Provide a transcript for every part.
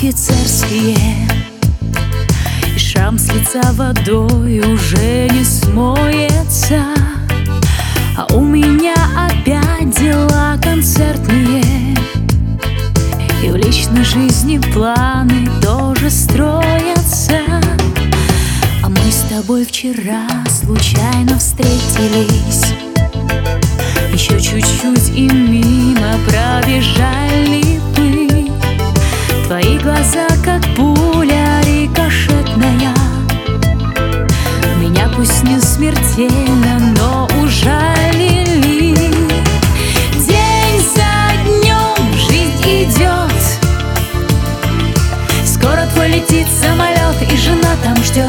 офицерские, и шрам с лица водой уже не смоется. А у меня опять дела концертные, и в личной жизни планы тоже строятся. А мы с тобой вчера случайно встретились, еще чуть-чуть и мимо пробежали бы. Твои глаза, как пуля рикошетная, меня пусть не смертельно, но ужалили. День за днем жизнь идет, скоро твой летит самолет, и жена там ждет.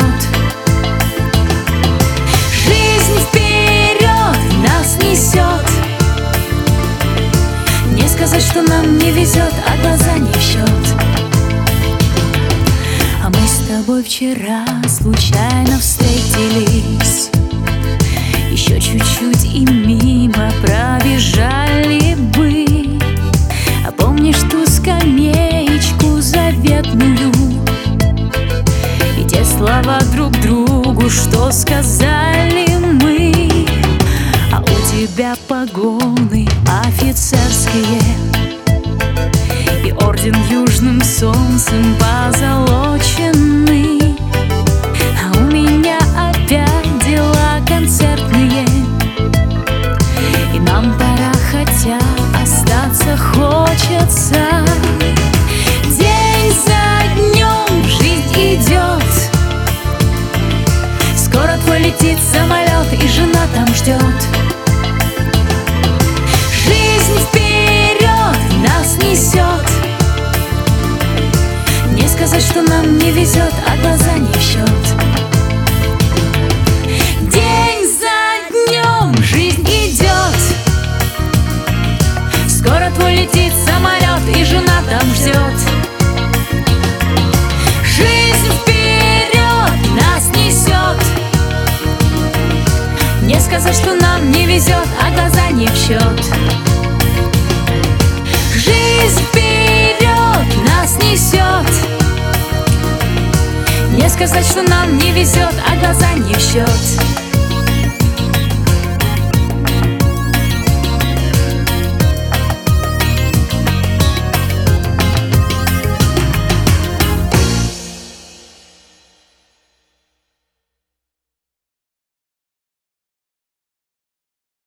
Жизнь вперед нас несет, не сказать, что нам не везет, а глаза не в счет. А мы с тобой вчера случайно встретились, еще чуть-чуть и мимо пробежали бы. А помнишь ту скамеечку заветную и те слова друг другу, что сказали мы? А у тебя погоны офицерские и орден южным солнцем позолоченный. А у меня опять дела концертные, и нам пора, хотя остаться хочется. День за днем жизнь идет, скоро твой летит самолет, и жена там ждет. Жизнь вперед нас несет, не сказать, что нам не везет, а глаза не в счет. День за днем жизнь идет, скоро твой летит самолет, и жена там ждет. Жизнь вперед нас несет, не сказать, что нам не везет, а глаза не в счет. Жизнь вперед нас несет, не сказать, что нам не везет, а глаза не в счет.